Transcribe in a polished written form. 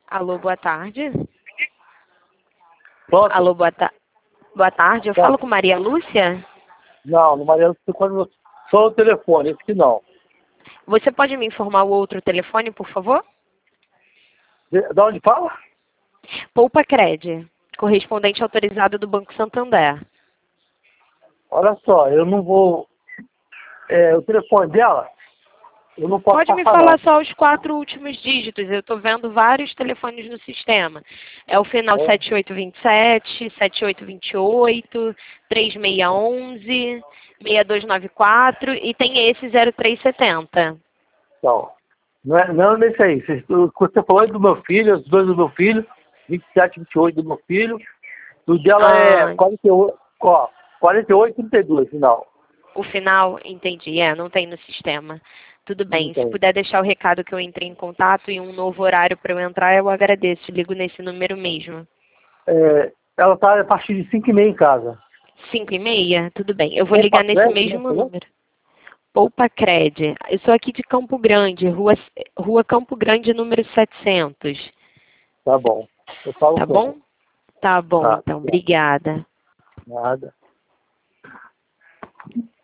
Alô, boa tarde. Pronto? Alô, boa tarde. Eu falo com Maria Lúcia? Não, no Mariano, só o telefone, esse que não. Você pode me informar o outro telefone, por favor? Da onde fala? Poupa Cred, correspondente autorizado do Banco Santander. Olha só, eu não vou... o telefone dela, eu não posso Pode me passar, falar não. só os 4 últimos dígitos. Eu estou vendo vários telefones no sistema. É o final É? 7827, 7828, 3611, 6294 e tem esse 0370. Então, não é nesse aí. Você falou é do meu filho, os dois do meu filho, 27, 28 do meu filho. O dela é Ah, 48, ó, 48, 32, final. o final, entendi. Não tem no sistema. Tudo Não bem. Se tem. puder deixar o recado que eu entrei em contato e um novo horário para eu entrar, eu agradeço. Ligo nesse número mesmo. Ela está a partir de 5h30 em casa. 5h30? Tudo bem. Eu vou Opa, ligar nesse crédito, né? mesmo número. Poupa Cred. Eu sou aqui de Campo Grande, rua Campo Grande, número 700. Tá bom. Eu falo Tá com ela. bom? Tá bom, Tá, então. Obrigada. nada.